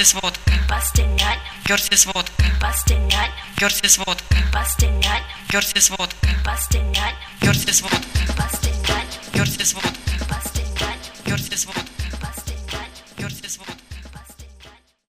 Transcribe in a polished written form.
Curtis vodka. Bustin' nut. Curtis vodka. Bustin' nut. Curtis vodka. Bustin' nut. Curtis vodka. Bustin' nut. Curtis vodka. Bustin' nut. Curtis vodka.